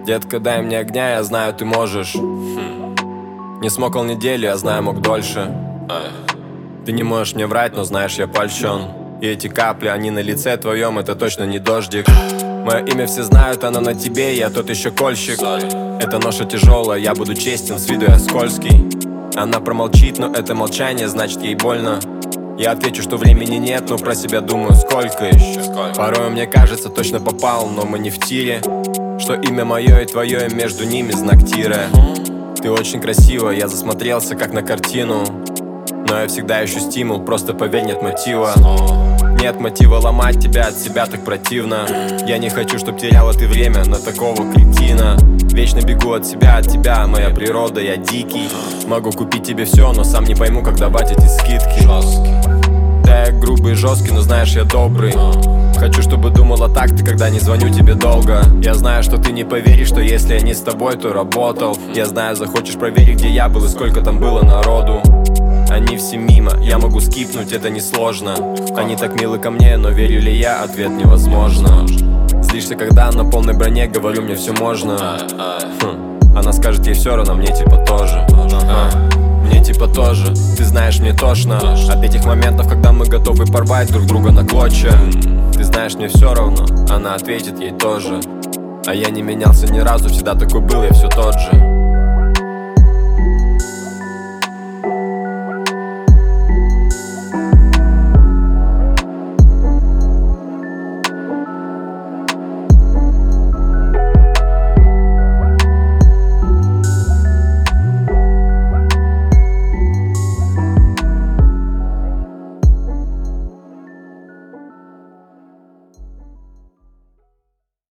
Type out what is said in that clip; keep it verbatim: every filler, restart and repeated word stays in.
Детка, дай мне огня, я знаю, ты можешь. Не смокал неделю, я знаю, мог дольше. Ты не можешь мне врать, но знаешь, я польщен. И эти капли, они на лице твоем, это точно не дождик. Мое имя все знают, оно на тебе, я тот еще кольщик. Это ноша тяжелая, я буду честен, с виду я скользкий. Она промолчит, но это молчание, значит ей больно. Я отвечу, что времени нет, но про себя думаю, сколько еще. Порой мне кажется, точно попал, но мы не в тире. Что имя мое и твое, между ними знак тире. Ты очень красива, я засмотрелся как на картину. Но я всегда ищу стимул, просто поверь, нет мотива. Нет мотива ломать тебя от себя, так противно. Я не хочу, чтоб теряла ты время на такого кретина. Вечно бегу от себя, от тебя, моя природа, я дикий. Могу купить тебе все, но сам не пойму, как давать эти скидки. Да, я грубый и жесткий, но знаешь, я добрый. Хочу, чтобы думала так ты, когда не звоню тебе долго. Я знаю, что ты не поверишь, что если я не с тобой, то работал. Я знаю, захочешь проверить, где я был и сколько там было народу. Они все мимо, я могу скипнуть, это несложно. Они так милы ко мне, но верю ли я, ответ невозможно. Злишься, когда на полной броне говорю, мне все можно. хм. Она скажет, ей все равно, мне типа тоже. ага. Мне типа тоже, ты знаешь, мне тошно от этих моментов, когда мы готовы порвать друг друга на клочья. Ты знаешь, мне все равно, она ответит ей тоже. А я не менялся ни разу, всегда такой был, я все тот же.